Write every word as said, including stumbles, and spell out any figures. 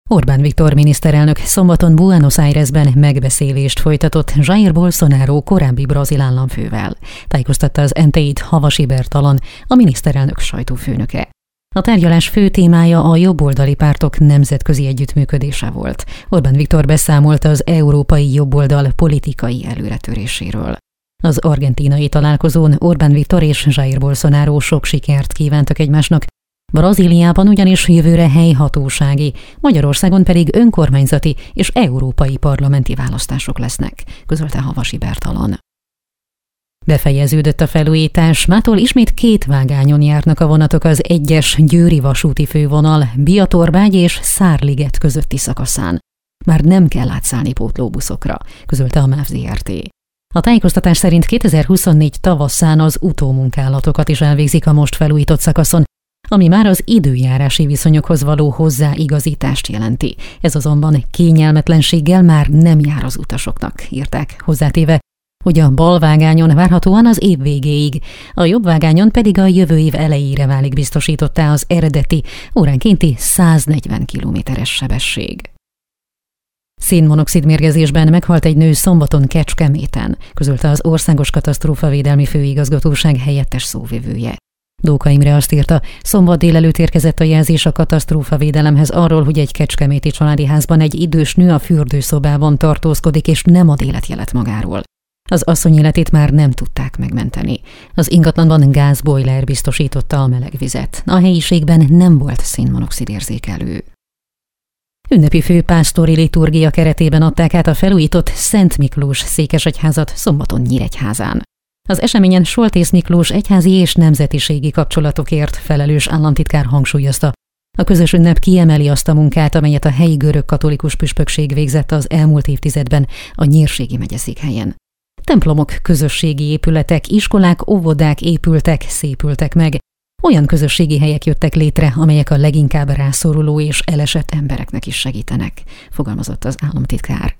Orbán Viktor miniszterelnök szombaton Buenos Airesben megbeszélést folytatott Jair Bolsonaro korábbi brazil államfővel, tájékoztatta az en té í-t Havasi Bertalan, a miniszterelnök sajtófőnöke. A tárgyalás fő témája a jobboldali pártok nemzetközi együttműködése volt. Orbán Viktor beszámolt az európai jobboldal politikai előretöréséről. Az argentínai találkozón Orbán Viktor és Jair Bolsonaro sok sikert kívántak egymásnak, Brazíliában ugyanis jövőre helyhatósági, Magyarországon pedig önkormányzati és európai parlamenti választások lesznek, közölte Havasi Bertalan. Befejeződött a felújítás, mától ismét két vágányon járnak a vonatok az egyes győri vasúti fővonal, Biatorbágy és Szárliget közötti szakaszán. Már nem kell átszállni pótlóbuszokra, közölte a MÁV zé er té. A tájékoztatás szerint kétezer-huszonnégy tavaszán az utómunkálatokat is elvégzik a most felújított szakaszon, ami már az időjárási viszonyokhoz való hozzáigazítást jelenti. Ez azonban kényelmetlenséggel már nem jár az utasoknak, írták, hozzátéve, hogy a bal vágányon várhatóan az év végéig, a jobb vágányon pedig a jövő év elejére válik biztosítottá az eredeti, óránkénti száznegyven kilométeres sebesség. Szénmonoxid mérgezésben meghalt egy nő szombaton Kecskeméten, közölte az Országos Katasztrófavédelmi Főigazgatóság helyettes szóvivője. Dóka Imre azt írta, szombat délelőtt érkezett a jelzés a katasztrófavédelemhez arról, hogy egy kecskeméti családi házban egy idős nő a fürdőszobában tartózkodik és nem ad életjelet magáról. Az asszony életét már nem tudták megmenteni. Az ingatlanban gázbojler biztosította a melegvizet. A helyiségben nem volt szénmonoxid érzékelő. Ünnepi főpásztori liturgia keretében adták át a felújított Szent Miklós székesegyházat szombaton Nyíregyházán. Az eseményen Soltész Miklós egyházi és nemzetiségi kapcsolatokért felelős államtitkár hangsúlyozta, a közös ünnep kiemeli azt a munkát, amelyet a helyi görög katolikus püspökség végzett az elmúlt évtizedben a Nyírségi megyeszékhelyen. Templomok, közösségi épületek, iskolák, óvodák épültek, szépültek meg. Olyan közösségi helyek jöttek létre, amelyek a leginkább rászoruló és elesett embereknek is segítenek, fogalmazott az államtitkár.